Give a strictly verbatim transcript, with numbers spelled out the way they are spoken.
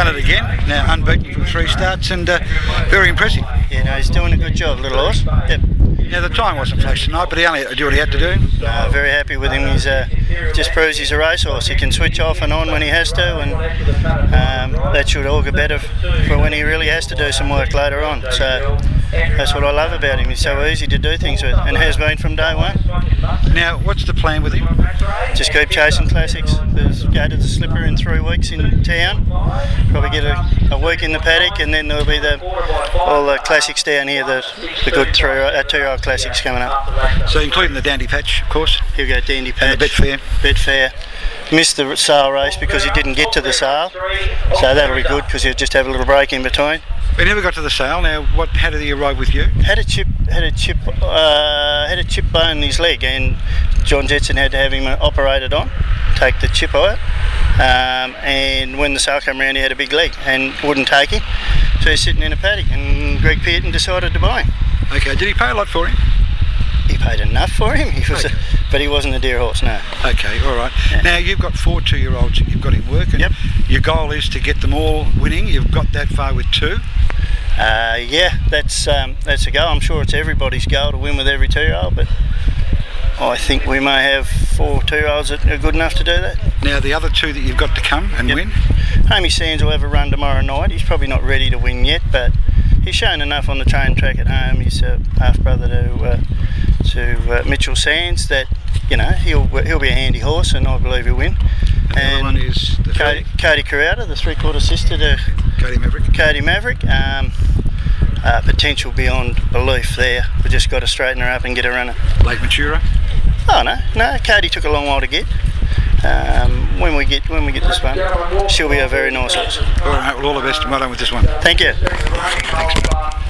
it again. Now unbeaten from three starts and uh, very impressive. Yeah, no, he's doing a good job, little horse. Yep. Now the time wasn't flash tonight, but he only had to do what he had to do. Uh, very happy with him. He's uh, just proves he's a racehorse. He can switch off and on when he has to, and um, that should augur better for when he really has to do some work later on. So that's what I love about him. He's so easy to do things with, and has been from day one. Now, what's the plan with him? Just keep chasing classics. There's go to the Slipper in three weeks in town. Probably get a, a week in the paddock, and then there'll be the all the classics down here. The the good three, uh, two-year-old classics coming up. So including the Dandy Patch, of course. He'll go Dandy Patch. And the Betfair. Betfair. Missed the sale race because he didn't get to the sale, so that'll be good because he'll just have a little break in between. We never got to the sale. Now, what? How did he arrive with you? Had a chip, had a chip, uh, had a chip bone in his leg, and John Jetson had to have him operated on, take the chip out. Um, and when the sale came around, he had a big leg and wouldn't take him, so he's sitting in a paddock. And Greg Pearton decided to buy him. Okay. Did he pay a lot for him? He paid enough for him. He was, okay. a, but he wasn't a deer horse, no. Okay, all right. Yeah. Now you've got four two-year-olds you've got in work, and yep. Your goal is to get them all winning. You've got that far with two. Uh, yeah, that's um, that's a goal. I'm sure it's everybody's goal to win with every two-year-old, but I think we may have four two-year-olds that are good enough to do that. Now the other two that you've got to come and yep. win. Homie Sands will have a run tomorrow night. He's probably not ready to win yet, but he's shown enough on the train track at home. He's a half brother to uh, to uh, Mitchell Sands that you know he'll he'll be a handy horse, and I believe he'll win. And the other one is the Cody, Cody Carrata, the three-quarter sister to Cody Maverick. Cody Maverick. Um, uh, potential beyond belief there. We just got to straighten her up and get her running. Late Matura? Oh no, no. Cody took a long while to get. Um, when we get when we get this one, she'll be a very nice horse. All right, well, all the best and well done with this one. Thank you. Thanks.